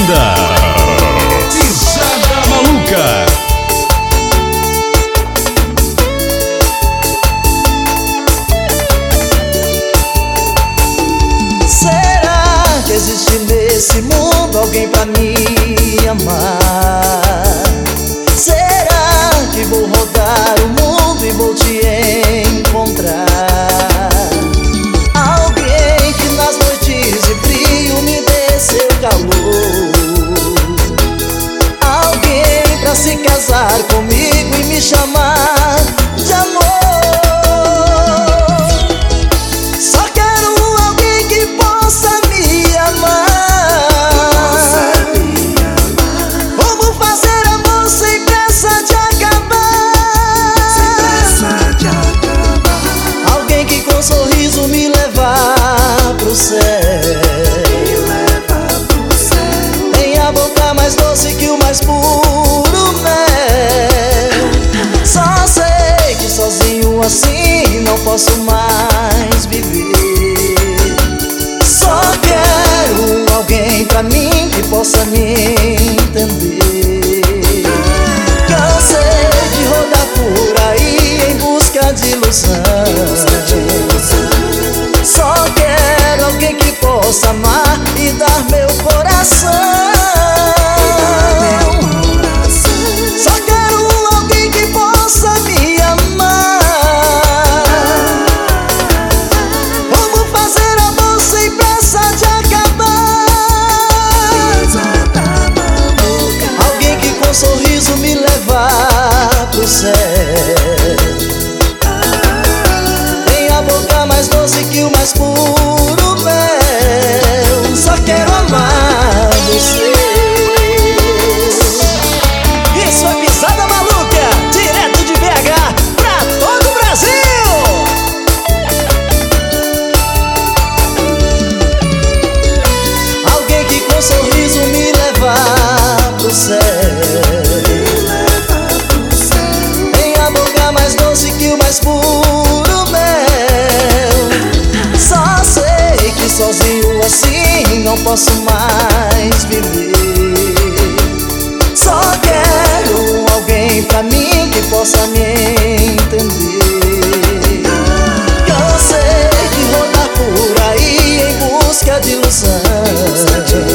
banda Pisada Maluca. Será que existe nesse mundo alguém pra me amar? Será que vou rodar o mundo e vou te encontrar? Alguém que nas noites de frio me dê seu calor. Alguém pra se casar comigo e me chamar de amor. Só quero alguém que possa me amar. Como fazer amor sem pressa de acabar. Alguém que com sorriso me levar pro céu. Tem a boca mais doce que o mais puro mel. Só sei que sozinho assim não posso mais viver. Só quero alguém pra mim que possa me entender. Cansei de rodar por aí em busca de ilusão. Só quero alguém que possa amar e dar meu coração. Só quero alguém que possa me amar. Como fazer amor sem pressa de acabar. Alguém que com sorriso me levar pro céu. Tem a boca mais doce que o mais puro mel. Só quero amar você. Isso é Pisada Maluca, direto de BH pra todo o Brasil. Alguém que com sorriso me levar pro céu. Tem a boca mais doce que o mais puro mel. Só sei que sozinho assim não posso mais viver. Só quero alguém pra mim que possa me entender. Cansei de rodar por aí em busca de ilusão.